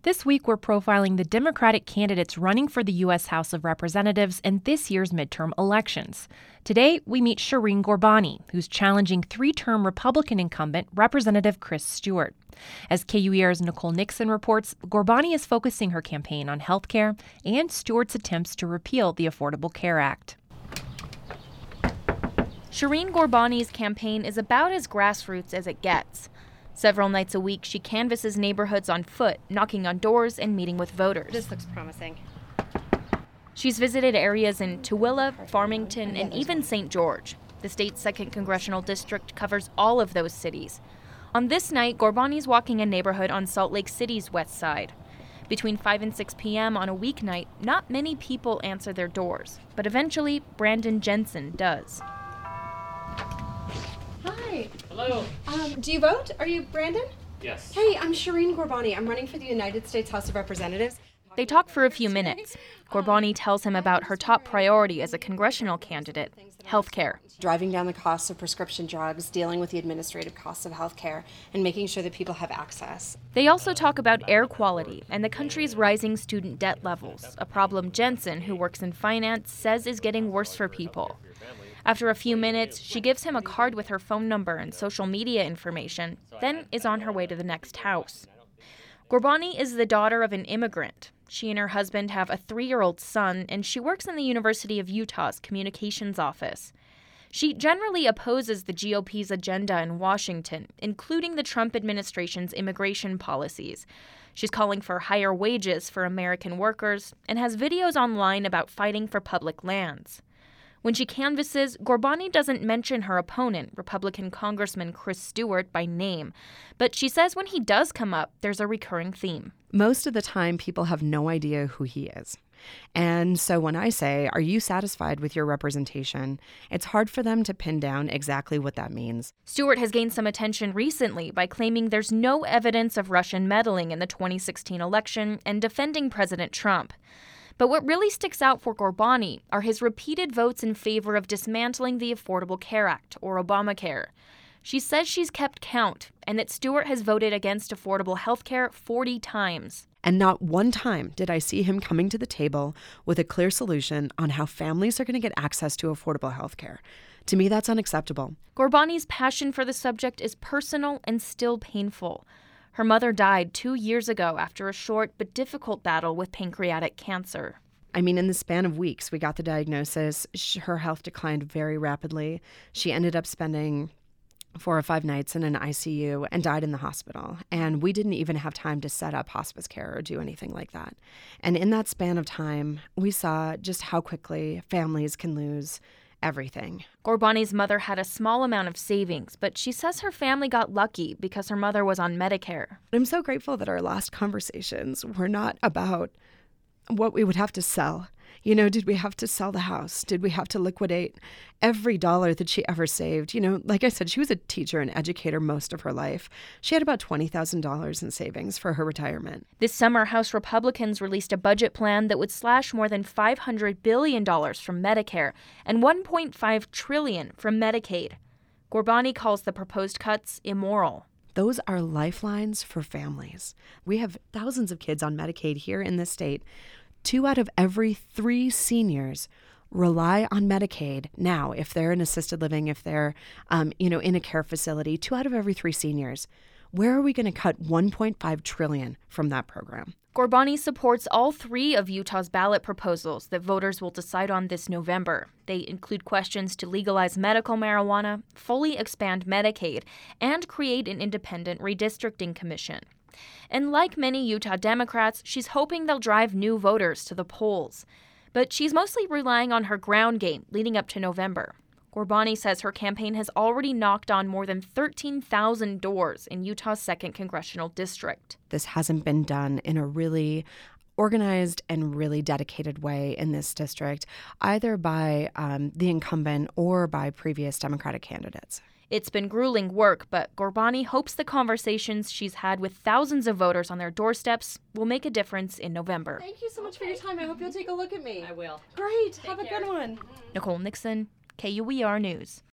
This week, we're profiling the Democratic candidates running for the U.S. House of Representatives in this year's midterm elections. Today, we meet Shireen Ghorbani, who's challenging three-term Republican incumbent Representative Chris Stewart. As KUER's Nicole Nixon reports, Ghorbani is focusing her campaign on health care and Stewart's attempts to repeal the Affordable Care Act. Shireen Ghorbani's campaign is about as grassroots as it gets. Several nights a week, she canvasses neighborhoods on foot, knocking on doors and meeting with voters. This looks promising. She's visited areas in Tooele, Farmington, and even St. George. The state's 2nd Congressional District covers all of those cities. On this night, Ghorbani's walking a neighborhood on Salt Lake City's west side. Between 5 and 6 p.m. on a weeknight, not many people answer their doors. But eventually, Brandon Jensen does. Hi. Hello. Do you vote? Are you Brandon? Yes. Hey, I'm Shireen Ghorbani. I'm running for the United States House of Representatives. They talk for a few minutes. Ghorbani tells him about her top priority as a congressional candidate, health care. Driving down the costs of prescription drugs, dealing with the administrative costs of health care, and making sure that people have access. They also talk about air quality and the country's rising student debt levels, a problem Jensen, who works in finance, says is getting worse for people. After a few minutes, she gives him a card with her phone number and social media information, then is on her way to the next house. Ghorbani is the daughter of an immigrant. She and her husband have a 3-year-old son, and she works in the University of Utah's communications office. She generally opposes the GOP's agenda in Washington, including the Trump administration's immigration policies. She's calling for higher wages for American workers and has videos online about fighting for public lands. When she canvasses, Ghorbani doesn't mention her opponent, Republican Congressman Chris Stewart, by name. But she says when he does come up, there's a recurring theme. Most of the time, people have no idea who he is. And so when I say, are you satisfied with your representation, it's hard for them to pin down exactly what that means. Stewart has gained some attention recently by claiming there's no evidence of Russian meddling in the 2016 election and defending President Trump. But what really sticks out for Ghorbani are his repeated votes in favor of dismantling the Affordable Care Act, or Obamacare. She says she's kept count and that Stewart has voted against affordable health care 40 times. And not one time did I see him coming to the table with a clear solution on how families are going to get access to affordable health care. To me, that's unacceptable. Ghorbani's passion for the subject is personal and still painful. Her mother died 2 years ago after a short but difficult battle with pancreatic cancer. I mean, in the span of weeks, we got the diagnosis. Her health declined very rapidly. She ended up spending 4 or 5 nights in an ICU and died in the hospital. And we didn't even have time to set up hospice care or do anything like that. And in that span of time, we saw just how quickly families can lose everything. Ghorbani's mother had a small amount of savings, but she says her family got lucky because her mother was on Medicare. I'm so grateful that our last conversations were not about what we would have to sell. You know, did we have to sell the house? Did we have to liquidate every dollar that she ever saved? You know, like I said, she was a teacher and educator most of her life. She had about $20,000 in savings for her retirement. This summer, House Republicans released a budget plan that would slash more than $500 billion from Medicare and $1.5 trillion from Medicaid. Ghorbani calls the proposed cuts immoral. Those are lifelines for families. We have thousands of kids on Medicaid here in this state. 2 out of every 3 seniors rely on Medicaid now if they're in assisted living, if they're in a care facility. 2 out of every 3 seniors. Where are we going to cut $1.5 trillion from that program? Ghorbani supports all 3 of Utah's ballot proposals that voters will decide on this November. They include questions to legalize medical marijuana, fully expand Medicaid, and create an independent redistricting commission. And like many Utah Democrats, she's hoping they'll drive new voters to the polls. But she's mostly relying on her ground game leading up to November. Ghorbani says her campaign has already knocked on more than 13,000 doors in Utah's 2nd Congressional District. This hasn't been done in a really organized and really dedicated way in this district, either by the incumbent or by previous Democratic candidates. It's been grueling work, but Ghorbani hopes the conversations she's had with thousands of voters on their doorsteps will make a difference in November. Thank you so much for your time. I hope you'll take a look at me. I will. Great. Have a good one. Nicole Nixon, KUER News.